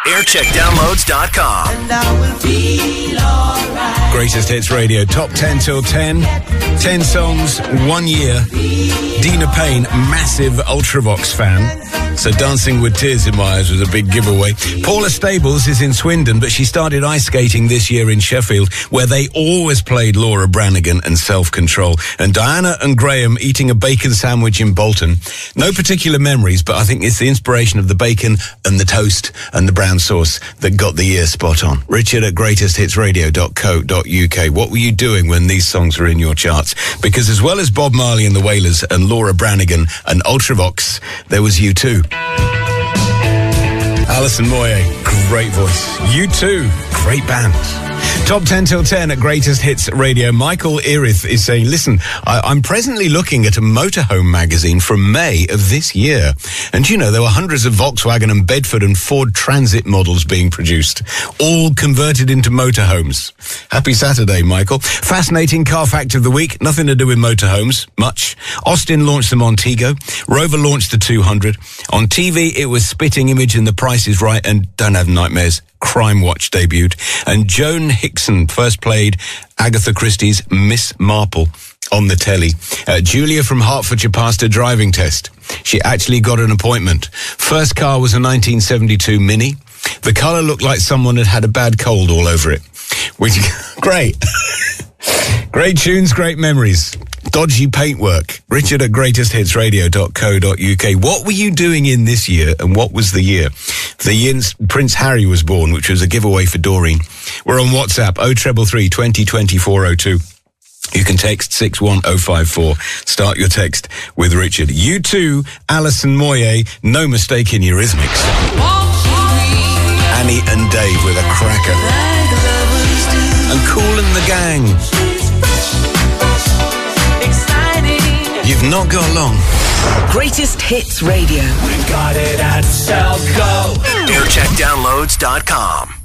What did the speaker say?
Aircheckdownloads.com. And I will feel alright. Greatest Hits Radio, top 10 till 10. 10 songs, 1 year. Dina Payne, massive Ultravox fan. So Dancing with Tears in My Eyes was a big giveaway. Paula Stables is in Swindon, but she started ice skating this year in Sheffield, where they always played Laura Branigan and Self-Control. And Diana and Graham eating a bacon sandwich in Bolton. No particular memories, but I think it's the inspiration of the bacon and the toast and the brown sauce that got the year spot on. Richard at greatesthitsradio.co.uk. What were you doing when these songs were in your charts? Because as well as Bob Marley and the Wailers and Laura Branigan and Ultravox, there was U2. Alison Moyet, great voice. U2, great band. Top 10 till 10 at Greatest Hits Radio. Michael Erith is saying, listen, I'm presently looking at a motorhome magazine from May of this year. And you know, there were hundreds of Volkswagen and Bedford and Ford Transit models being produced, all converted into motorhomes. Happy Saturday, Michael. Fascinating car fact of the week. Nothing to do with motorhomes, much. Austin launched the Montego. Rover launched the 200. On TV, it was Spitting Image and The Price is Right and Don't Have Nightmares. Crime Watch debuted, and Joan Hickson first played Agatha Christie's Miss Marple on the telly. Julia from Hertfordshire passed her driving test. She actually got an appointment. First car was a 1972 Mini. The colour looked like someone had had a bad cold all over it. Which, great. Great tunes, great memories. Dodgy paintwork. Richard at greatesthitsradio.co.uk. What were you doing in this year, and what was the year? The year Prince Harry was born, which was a giveaway for Doreen. We're on WhatsApp, 0333 20 402. You can text 61054. Start your text with Richard. U2, Alison Moyet, no mistake in Eurythmics. Annie and Dave with a cracker. And Kool and the Gang. You've not got long. Greatest Hits Radio. We got it at Selco. Aircheckdownloads.com.